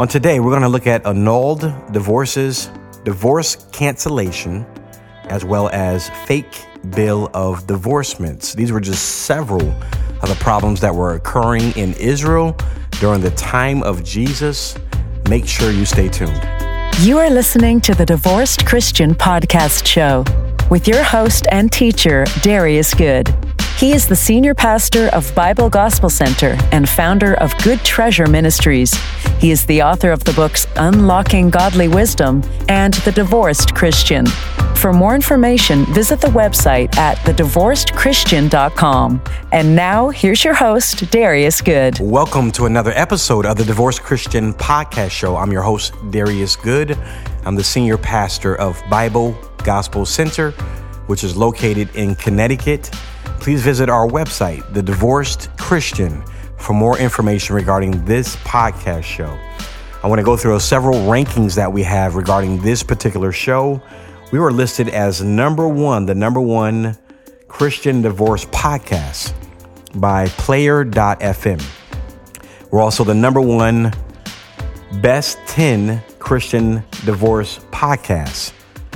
On today, we're going to look at annulled divorces, divorce cancellation, as well as fake bill of divorcements. These were just several of the problems that were occurring in Israel during the time of Jesus. Make sure you stay tuned. You are listening to the Divorced Christian Podcast Show with your host and teacher, Darius Good. He is the senior pastor of Bible Gospel Center and founder of Good Treasure Ministries. He is the author of the books Unlocking Godly Wisdom and The Divorced Christian. For more information, visit the website at thedivorcedchristian.com. And now, here's your host, Darius Good. Welcome to another episode of the Divorced Christian Podcast Show. I'm your host, Darius Good. I'm the senior pastor of Bible Gospel Center, which is located in Connecticut. Please visit our website, The Divorced Christian, for more information regarding this podcast show. I want to go through several rankings that we have regarding this particular show. We were listed as the number one Christian divorce podcast by Player.fm. We're also the number one best 10 Christian divorce podcasts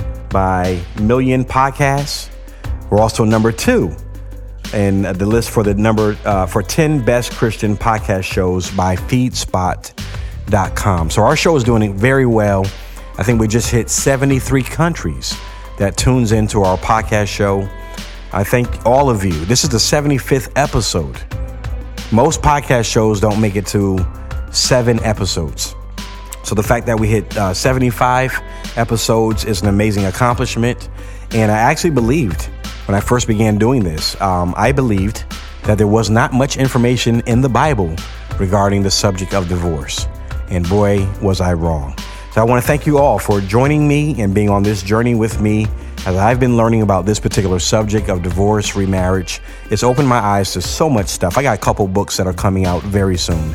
by Million Podcasts. We're also number 2 in the list for for 10 best Christian podcast shows by Feedspot.com. So our show is doing very well. I think we just hit 73 countries that tunes into our podcast show. I thank all of you. This is the 75th episode. Most podcast shows don't make it to 7 episodes. So the fact that we hit 75 episodes is an amazing accomplishment. And I actually believed when I first began doing this, I believed that there was not much information in the Bible regarding the subject of divorce. And boy, was I wrong. So I want to thank you all for joining me and being on this journey with me as I've been learning about this particular subject of divorce, remarriage. It's opened my eyes to so much stuff. I got a couple books that are coming out very soon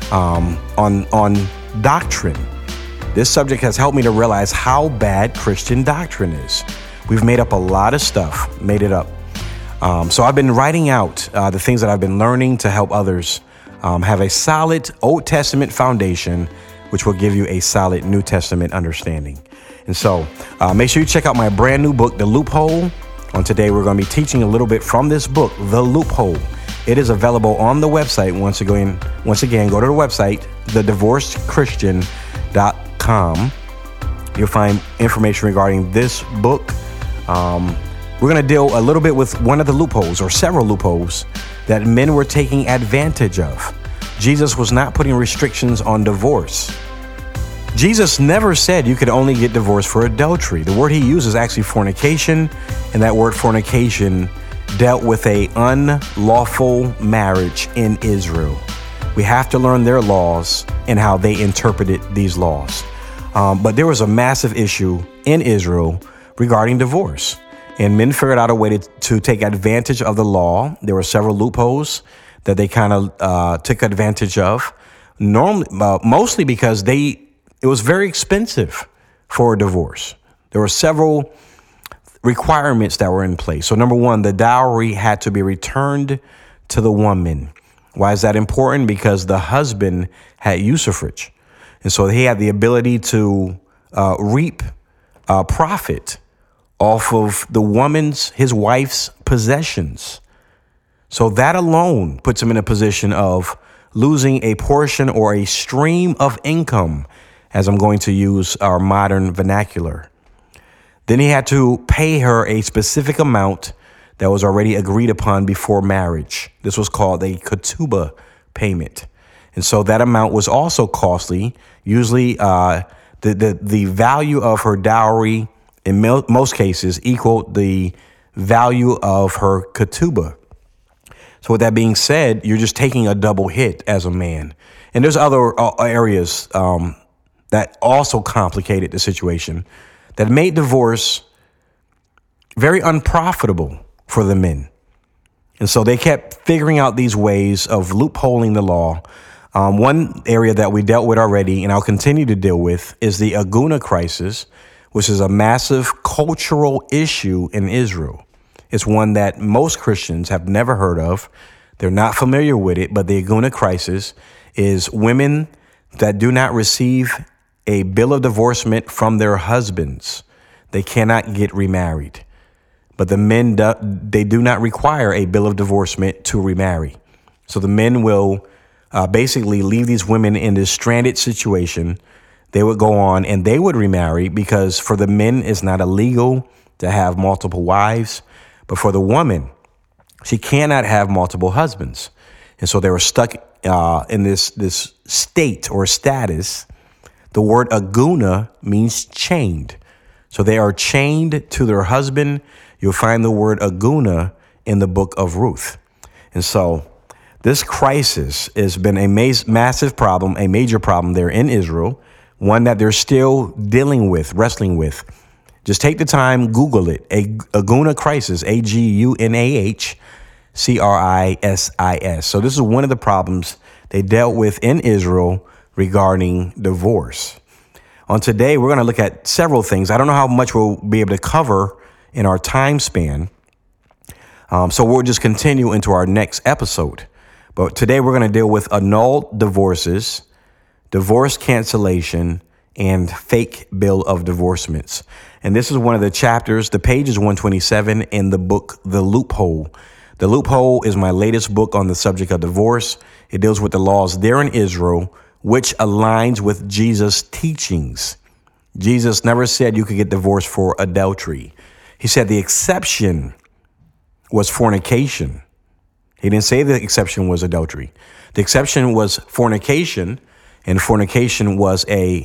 on doctrine. This subject has helped me to realize how bad Christian doctrine is. We've made up a lot of stuff, made it up. So I've been writing out the things that I've been learning to help others have a solid Old Testament foundation, which will give you a solid New Testament understanding. And so make sure you check out my brand new book, The Loophole. On today, we're going to be teaching a little bit from this book, The Loophole. It is available on the website. Once again, go to the website, thedivorcedchristian.com. You'll find information regarding this book. We're going to deal a little bit with one of the loopholes or several loopholes that men were taking advantage of. Jesus was not putting restrictions on divorce. Jesus never said you could only get divorced for adultery. The word he used is actually fornication, and that word fornication dealt with a unlawful marriage in Israel. We have to learn their laws and how they interpreted these laws. But there was a massive issue in Israel regarding divorce, and men figured out a way to take advantage of the law. There were several loopholes that they kind of took advantage of, mostly because it was very expensive for a divorce. There were several requirements that were in place. So number one, the dowry had to be returned to the woman. Why is that important? Because the husband had usufruct. And so he had the ability to reap profit off of his wife's possessions. So that alone puts him in a position of losing a portion or a stream of income, as I'm going to use our modern vernacular. Then he had to pay her a specific amount that was already agreed upon before marriage. This was called a ketubah payment. And so that amount was also costly. Usually the value of her dowry in most cases equaled the value of her ketubah. So with that being said, you're just taking a double hit as a man. And there's other areas that also complicated the situation that made divorce very unprofitable for the men. And so they kept figuring out these ways of loopholing the law. One area that we dealt with already, and I'll continue to deal with, is the Aguna crisis, which is a massive cultural issue in Israel. It's one that most Christians have never heard of. They're not familiar with it, but the Aguna crisis is women that do not receive a bill of divorcement from their husbands, they cannot get remarried. But the men, they do not require a bill of divorcement to remarry. So the men will basically leave these women in this stranded situation. They would go on and they would remarry, because for the men, it's not illegal to have multiple wives. But for the woman, she cannot have multiple husbands. And so they were stuck in this state or status. The word aguna means chained. So they are chained to their husband. You'll find the word aguna in the book of Ruth. And so this crisis has been a massive problem, a major problem there in Israel, one that they're still dealing with, wrestling with. Just take the time, Google it. Aguna crisis, AGUNAH CRISIS. So this is one of the problems they dealt with in Israel regarding divorce. On today, we're going to look at several things. I don't know how much we'll be able to cover in our time span. So we'll just continue into our next episode. But today we're going to deal with annulled divorces, divorce cancellation, and fake bill of divorcements. And this is one of the chapters. The page is 127 in the book, The Loophole. The Loophole is my latest book on the subject of divorce. It deals with the laws there in Israel, which aligns with Jesus' teachings. Jesus never said you could get divorced for adultery. He said the exception was fornication. He didn't say the exception was adultery. The exception was fornication, and fornication was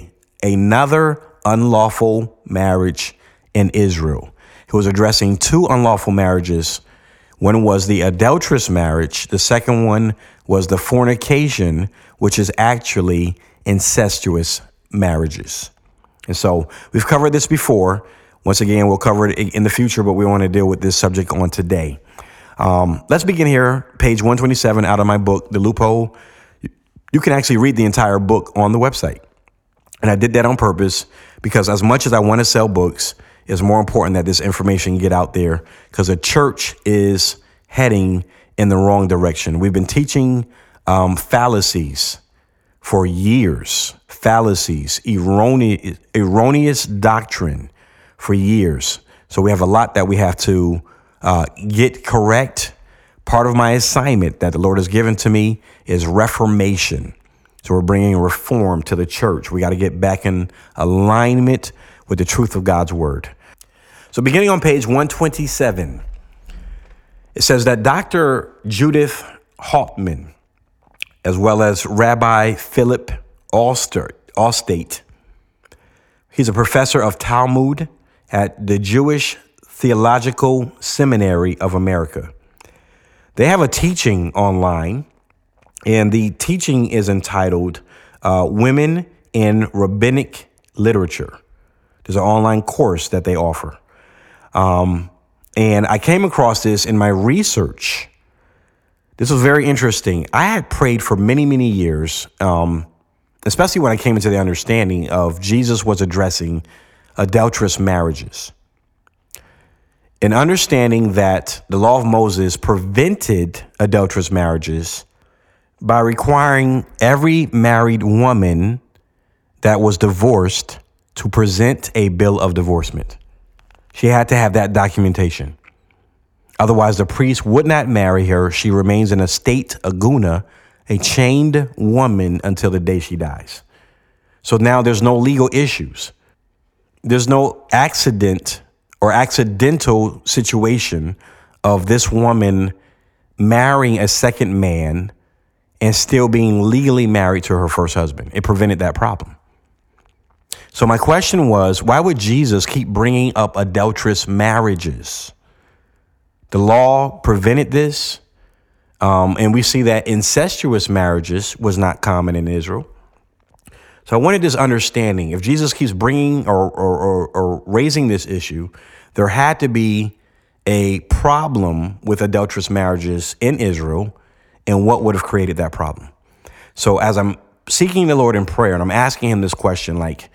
another unlawful marriage in Israel. He was addressing two unlawful marriages. One was the adulterous marriage. The second one was the fornication, which is actually incestuous marriages. And so we've covered this before. Once again, we'll cover it in the future, but we want to deal with this subject on today. Let's begin here, page 127 out of my book, The Loophole. You can actually read the entire book on the website. And I did that on purpose because as much as I want to sell books, it's more important that this information get out there, because the church is heading in the wrong direction. We've been teaching fallacies for years, fallacies, erroneous doctrine for years. So we have a lot that we have to get correct. Part of my assignment that the Lord has given to me is reformation. So we're bringing reform to the church. We got to get back in alignment with the truth of God's word. So beginning on page 127, it says that Dr. Judith Haltman, as well as Rabbi Philip Allstate, he's a professor of Talmud at the Jewish Theological Seminary of America. They have a teaching online, and the teaching is entitled Women in Rabbinic Literature. There's an online course that they offer. And I came across this in my research. This was very interesting. I had prayed for many, many years, especially when I came into the understanding of Jesus was addressing adulterous marriages. And understanding that the law of Moses prevented adulterous marriages by requiring every married woman that was divorced to present a bill of divorcement. She had to have that documentation. Otherwise, the priest would not marry her. She remains in a state aguna, a chained woman, until the day she dies. So now there's no legal issues. There's no accident or accidental situation of this woman marrying a second man and still being legally married to her first husband. It prevented that problem. So my question was, why would Jesus keep bringing up adulterous marriages? The law prevented this. And we see that incestuous marriages was not common in Israel. So I wanted this understanding. If Jesus keeps bringing or raising this issue, there had to be a problem with adulterous marriages in Israel, and what would have created that problem. So as I'm seeking the Lord in prayer and I'm asking him this question, like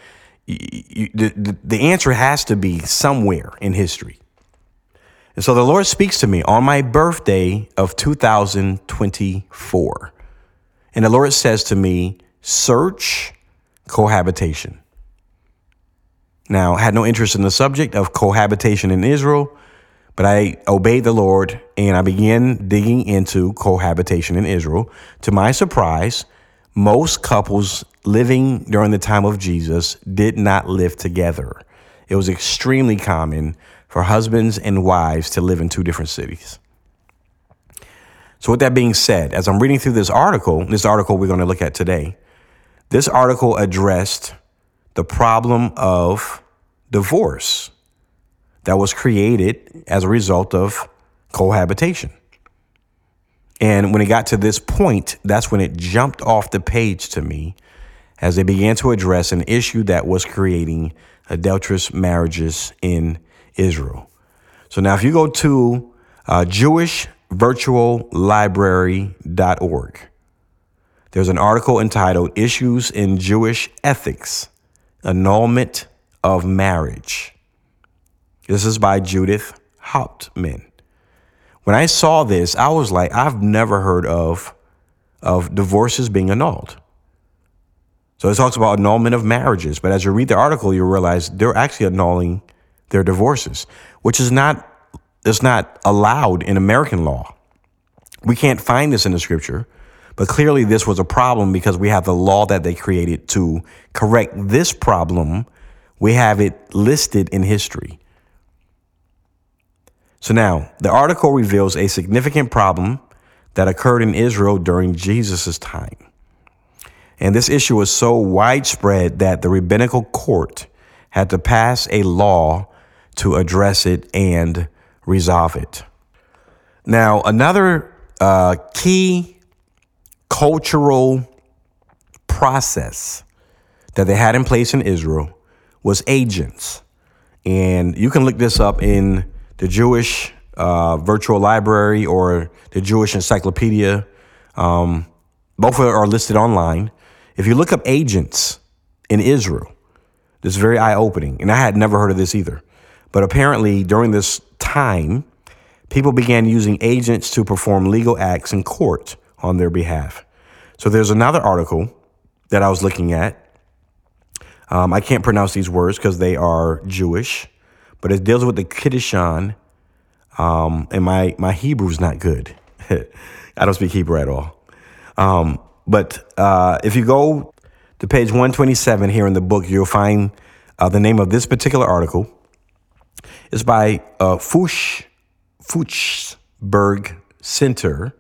the answer has to be somewhere in history. And so the Lord speaks to me on my birthday of 2024. And the Lord says to me, search cohabitation. Now, I had no interest in the subject of cohabitation in Israel, but I obeyed the Lord and I began digging into cohabitation in Israel. To my surprise, most couples living during the time of Jesus did not live together. It was extremely common for husbands and wives to live in two different cities. So with that being said, as I'm reading through this article we're going to look at today, this article addressed the problem of divorce that was created as a result of cohabitation. And when it got to this point, that's when it jumped off the page to me as they began to address an issue that was creating adulterous marriages in Israel. So now if you go to jewishvirtuallibrary.org, there's an article entitled Issues in Jewish Ethics, Annulment of Marriage. This is by Judith Hauptmann. When I saw this, I was like, I've never heard of divorces being annulled. So it talks about annulment of marriages. But as you read the article, you realize they're actually annulling their divorces, which is not allowed in American law. We can't find this in the scripture, but clearly this was a problem because we have the law that they created to correct this problem. We have it listed in history. So now the article reveals a significant problem that occurred in Israel during Jesus' time. And this issue was so widespread that the rabbinical court had to pass a law to address it and resolve it. Now, another key cultural process that they had in place in Israel was agents. And you can look this up in the Jewish Virtual Library or the Jewish Encyclopedia. Both are listed online. If you look up agents in Israel, this is very eye-opening. And I had never heard of this either. But apparently during this time, people began using agents to perform legal acts in court on their behalf. So there's another article that I was looking at. I can't pronounce these words because they are Jewish, but it deals with the Kiddushan. And my Hebrew is not good. I don't speak Hebrew at all. But if you go to page 127 here in the book, you'll find the name of this particular article. It's by Fuchsberg Center.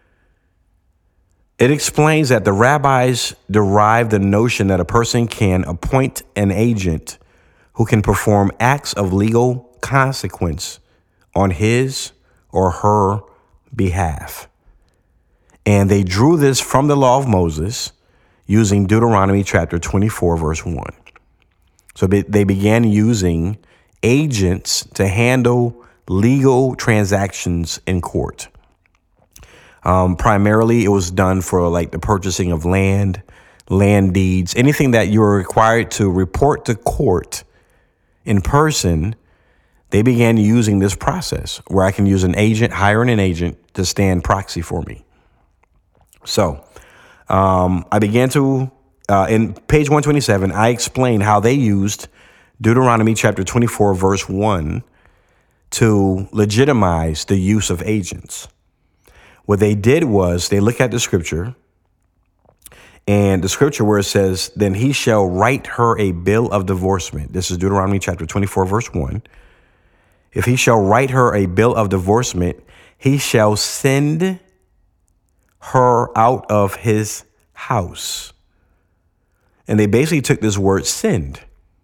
It explains that the rabbis derived the notion that a person can appoint an agent who can perform acts of legal consequence on his or her behalf. And they drew this from the law of Moses using Deuteronomy chapter 24, verse 1. So they began using agents to handle legal transactions in court. Primarily, it was done for like the purchasing of land deeds, anything that you were required to report to court in person. They began using this process where I can use an agent, hiring an agent to stand proxy for me. So I began to, in page 127, I explained how they used Deuteronomy chapter 24, verse 1 to legitimize the use of agents. What they did was they look at the scripture, and the scripture where it says, then he shall write her a bill of divorcement. This is Deuteronomy chapter 24, verse 1. If he shall write her a bill of divorcement, he shall send her out of his house. And they basically took this word send.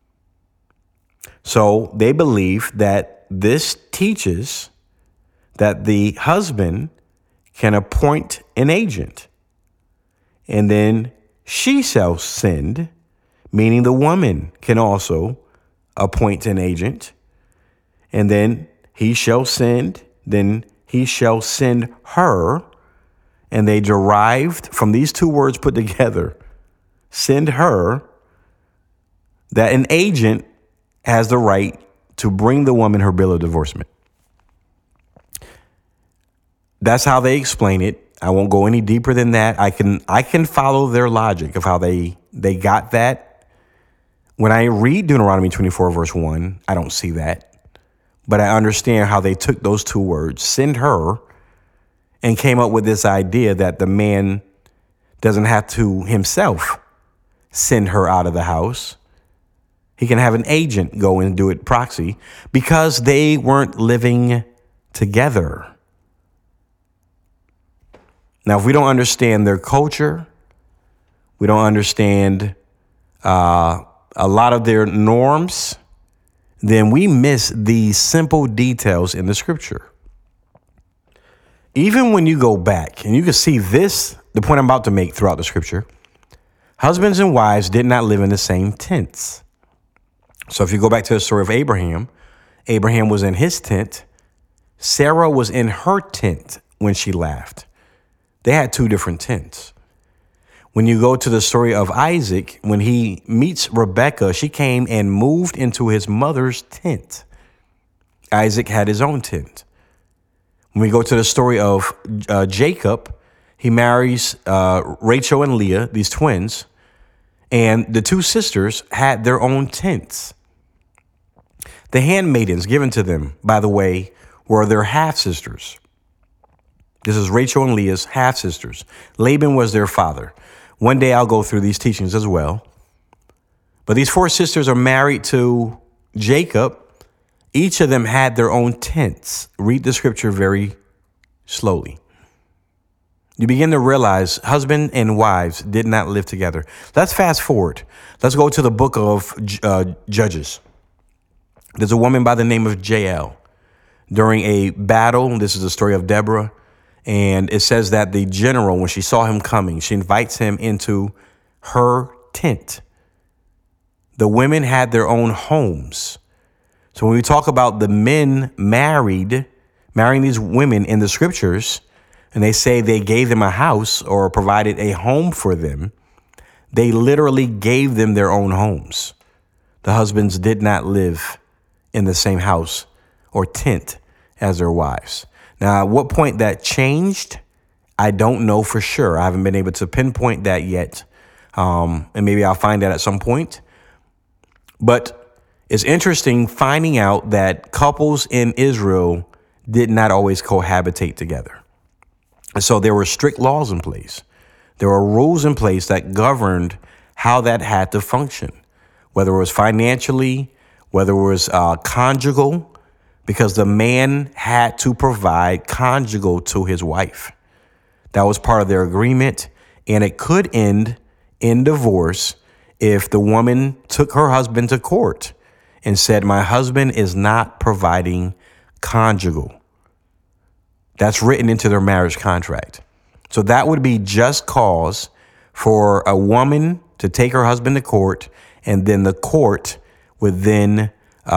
So they believe that this teaches that the husband can appoint an agent, and then she shall send, meaning the woman can also appoint an agent, and then he shall send, then he shall send her, and they derived from these two words put together, send her, that an agent has the right to bring the woman her bill of divorcement. That's how they explain it. I won't go any deeper than that. I can follow their logic of how they got that. When I read Deuteronomy 24 verse 1, I don't see that. But I understand how they took those two words, send her, and came up with this idea that the man doesn't have to himself send her out of the house. He can have an agent go and do it proxy because they weren't living together. Now, if we don't understand their culture, we don't understand a lot of their norms, then we miss these simple details in the scripture. Even when you go back, and you can see this, the point I'm about to make throughout the scripture, husbands and wives did not live in the same tents. So if you go back to the story of Abraham, Abraham was in his tent. Sarah was in her tent when she left. They had two different tents. When you go to the story of Isaac, when he meets Rebekah, she came and moved into his mother's tent. Isaac had his own tent. When we go to the story of Jacob, he marries Rachel and Leah, these twins, and the two sisters had their own tents. The handmaidens given to them, by the way, were their half-sisters. This is Rachel and Leah's half-sisters. Laban was their father. One day I'll go through these teachings as well. But these four sisters are married to Jacob. Each of them had their own tents. Read the scripture very slowly. You begin to realize husband and wives did not live together. Let's fast forward. Let's go to the book of Judges. There's a woman by the name of Jael. During a battle, this is the story of Deborah, and it says that the general, when she saw him coming, she invites him into her tent. The women had their own homes. So when we talk about the men marrying these women in the scriptures, and they say they gave them a house or provided a home for them, they literally gave them their own homes. The husbands did not live in the same house or tent as their wives. Now, at what point that changed, I don't know for sure. I haven't been able to pinpoint that yet. And maybe I'll find that at some point. But it's interesting finding out that couples in Israel did not always cohabitate together. So there were strict laws in place. There were rules in place that governed how that had to function, whether it was financially, whether it was conjugal, because the man had to provide conjugal to his wife. That was part of their agreement, and it could end in divorce if the woman took her husband to court and said, my husband is not providing conjugal. That's written into their marriage contract. So that would be just cause for a woman to take her husband to court, and then the court would then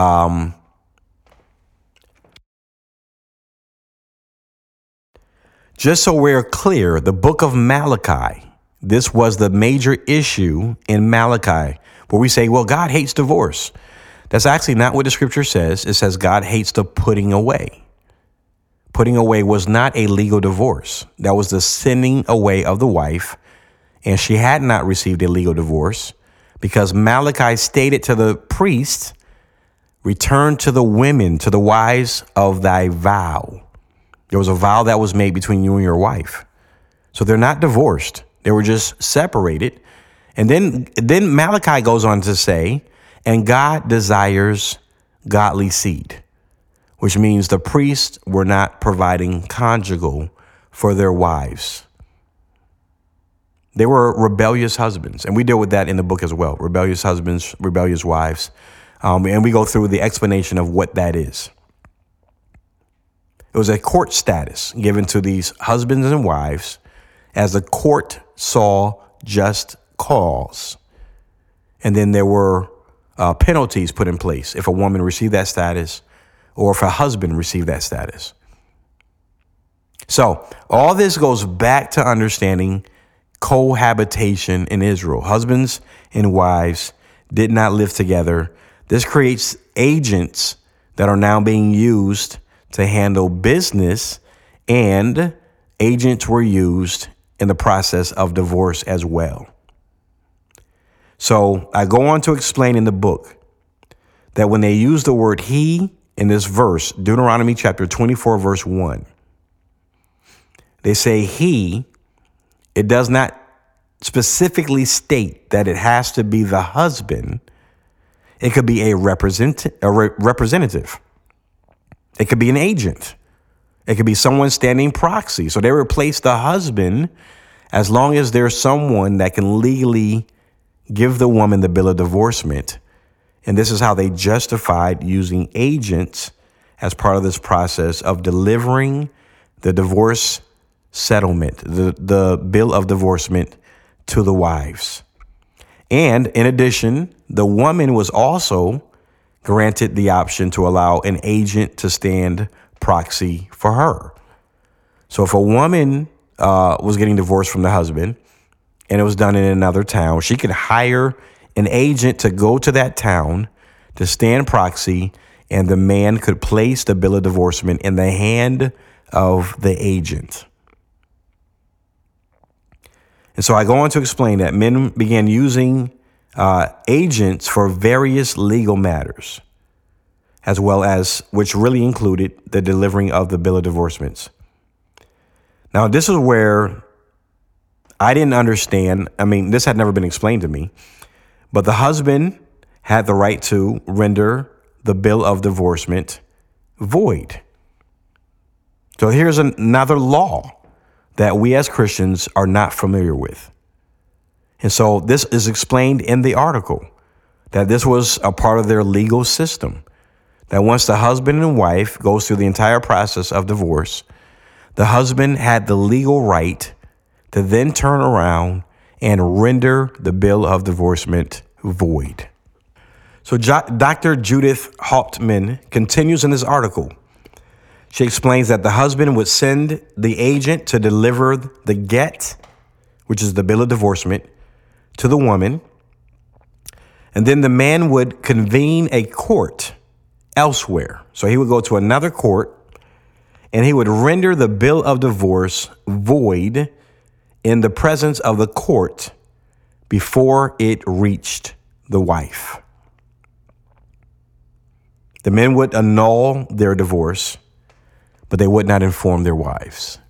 just so we're clear, the book of Malachi, this was the major issue in Malachi, where we say, well, God hates divorce. That's actually not what the scripture says. It says God hates the putting away. Putting away was not a legal divorce. That was the sending away of the wife. And she had not received a legal divorce because Malachi stated to the priest, return to the women, to the wives of thy vow. There was a vow that was made between you and your wife. So they're not divorced. They were just separated. And then Malachi goes on to say, and God desires godly seed, which means the priests were not providing conjugal for their wives. They were rebellious husbands. And we deal with that in the book as well. Rebellious husbands, rebellious wives. And we go through the explanation of what that is. It was a court status given to these husbands and wives as the court saw just cause. And then there were penalties put in place if a woman received that status or if a husband received that status. So all this goes back to understanding cohabitation in Israel. Husbands and wives did not live together. This creates agents that are now being used to handle business and agents were used in the process of divorce as well. So I go on to explain in the book that when they use the word he in this verse, Deuteronomy chapter 24, verse 1, they say he, it does not specifically state that it has to be the husband. It could be a representative. It could be an agent. It could be someone standing proxy. So they replace the husband as long as there's someone that can legally give the woman the bill of divorcement. And this is how they justified using agents as part of this process of delivering the divorce settlement, the bill of divorcement to the wives. And in addition, the woman was also granted the option to allow an agent to stand proxy for her. So if a woman was getting divorced from the husband and it was done in another town, she could hire an agent to go to that town to stand proxy, and the man could place the bill of divorcement in the hand of the agent. And so I go on to explain that men began using agents for various legal matters, as well as which really included the delivering of the bill of divorcements. Now, this is where I didn't understand. I mean, this had never been explained to me, but the husband had the right to render the bill of divorcement void. So here's another law that we as Christians are not familiar with. And so this is explained in the article, that this was a part of their legal system, that once the husband and wife goes through the entire process of divorce, the husband had the legal right to then turn around and render the bill of divorcement void. So Dr. Judith Hauptman continues in this article. She explains that the husband would send the agent to deliver the get, which is the bill of divorcement, to the woman. And then the man would convene a court elsewhere. So he would go to another court and he would render the bill of divorce void in the presence of the court before it reached the wife. The men would annul their divorce, but they would not inform their wives.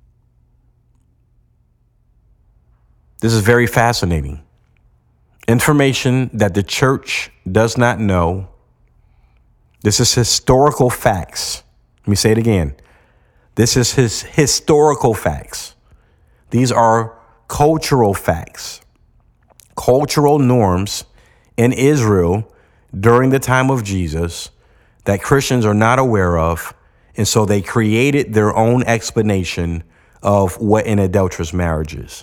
This is very fascinating. Information that the church does not know. This is historical facts. Let me say it again. This is historical facts. These are cultural facts, cultural norms in Israel during the time of Jesus that Christians are not aware of. And so they created their own explanation of what an adulterous marriage is.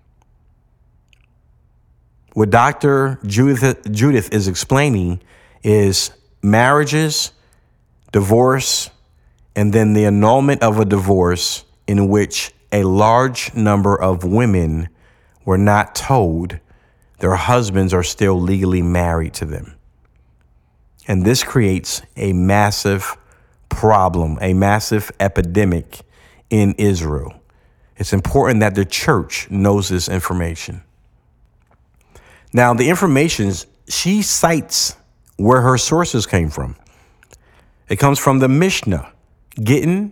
What Dr. Judith is explaining is marriages, divorce, and then the annulment of a divorce in which a large number of women were not told their husbands are still legally married to them. And this creates a massive problem, a massive epidemic in Israel. It's important that the church knows this information. Now, the information, she cites where her sources came from. It comes from the Mishnah, Gittin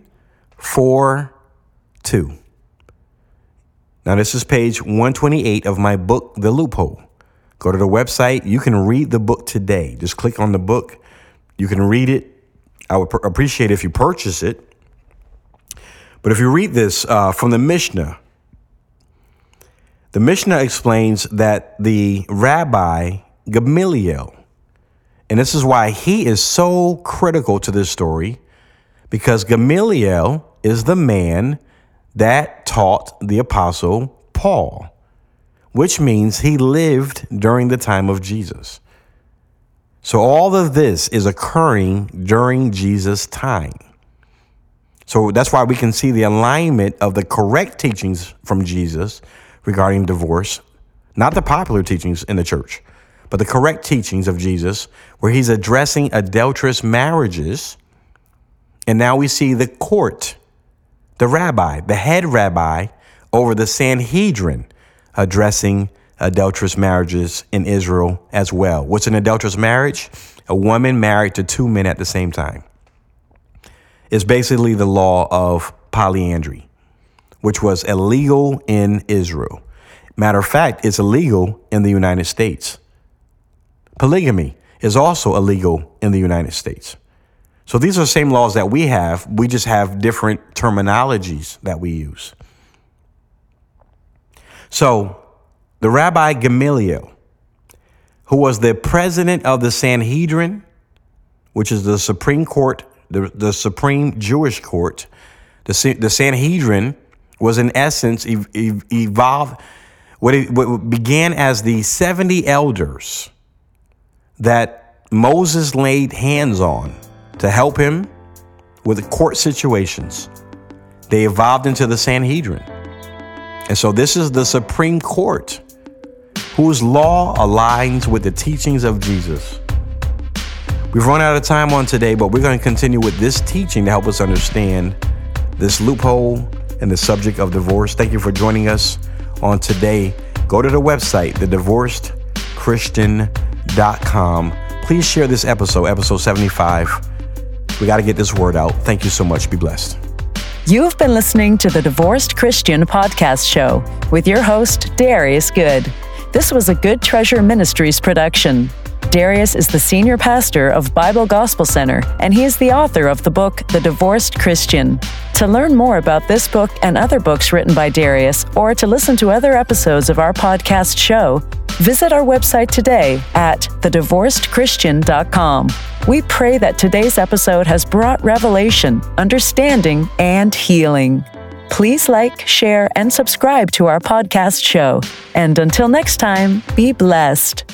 4:2. Now, this is page 128 of my book, The Loophole. Go to the website. You can read the book today. Just click on the book. You can read it. I would appreciate it if you purchase it. But if you read this from the Mishnah explains that the Rabbi Gamaliel, and this is why he is so critical to this story, because Gamaliel is the man that taught the apostle Paul, which means he lived during the time of Jesus. So all of this is occurring during Jesus' time. So that's why we can see the alignment of the correct teachings from Jesus regarding divorce, not the popular teachings in the church, but the correct teachings of Jesus, where he's addressing adulterous marriages. And now we see the court the rabbi, the head rabbi over the Sanhedrin, addressing adulterous marriages in Israel as well. What's an adulterous marriage? A woman married to two men at the same time. It's basically the law of polyandry, which was illegal in Israel. Matter of fact, it's illegal in the United States. Polygamy is also illegal in the United States. So these are the same laws that we have. We just have different terminologies that we use. So the Rabbi Gamaliel, who was the president of the Sanhedrin, which is the Supreme Court, the Supreme Jewish Court, the Sanhedrin was in essence evolved. What began as the 70 elders that Moses laid hands on to help him with court situations, they evolved into the Sanhedrin. And so this is the Supreme Court whose law aligns with the teachings of Jesus. We've run out of time on today, but we're going to continue with this teaching to help us understand this loophole and the subject of divorce. Thank you for joining us on today. Go to the website, thedivorcedchristian.com. Please share this episode 75. We got to get this word out. Thank you so much. Be blessed. You've been listening to the Divorced Christian Podcast Show with your host, Darius Good. This was a Good Treasure Ministries production. Darius is the senior pastor of Bible Gospel Center, and he is the author of the book, The Divorced Christian. To learn more about this book and other books written by Darius, or to listen to other episodes of our podcast show, visit our website today at thedivorcedchristian.com. We pray that today's episode has brought revelation, understanding, and healing. Please like, share, and subscribe to our podcast show. And until next time, be blessed.